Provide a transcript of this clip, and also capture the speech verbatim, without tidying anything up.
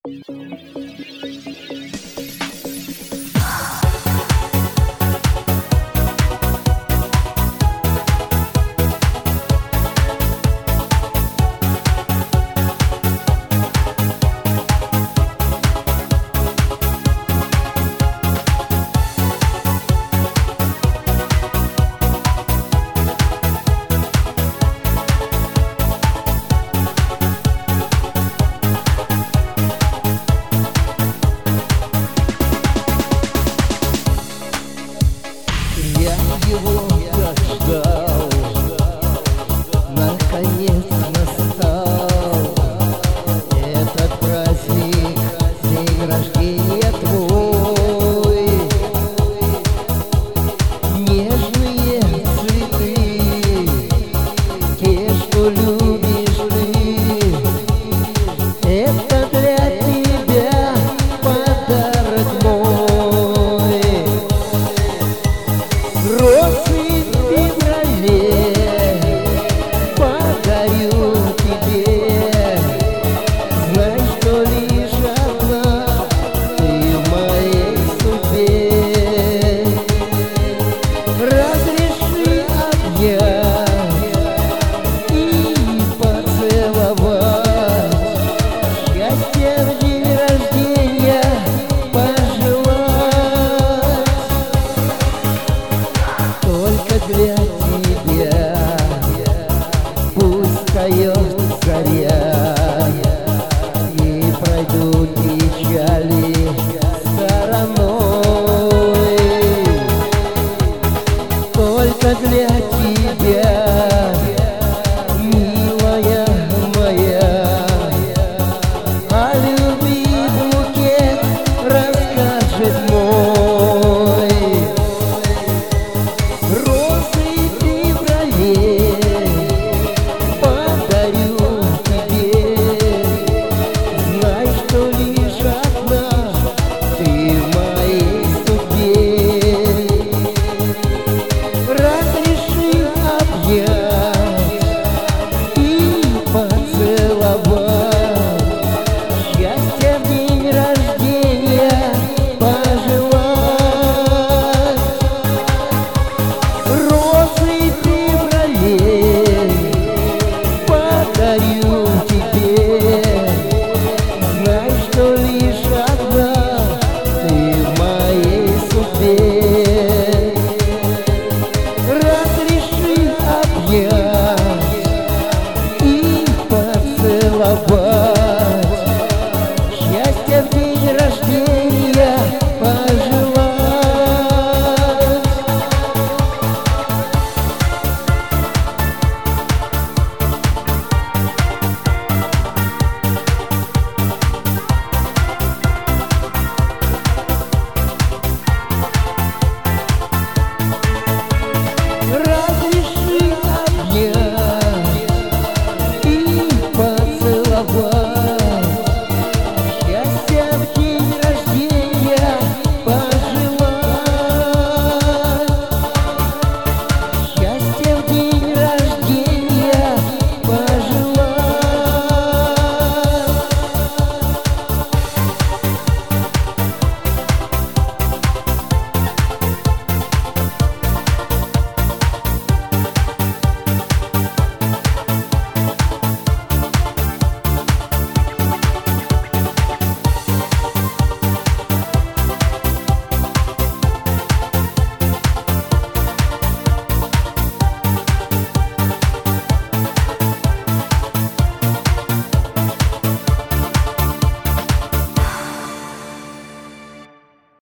Я его так ждал, наконец настал этот праздник, день рождения твой. Нежные цветы, те, что любишь ты, это для тебя подарок мой. Розы в феврале подарю тебе, знай, что лишь одна ты в моей судьбе. Разреши обнять и поцеловать, счастья в день рождения пожелать. Только для тебя пусть встает заря, и пройдут печали стороной. Только для тебя, милая моя, о любви букет расскажет мой. Розы в феврале подарю тебе, знай, что лишь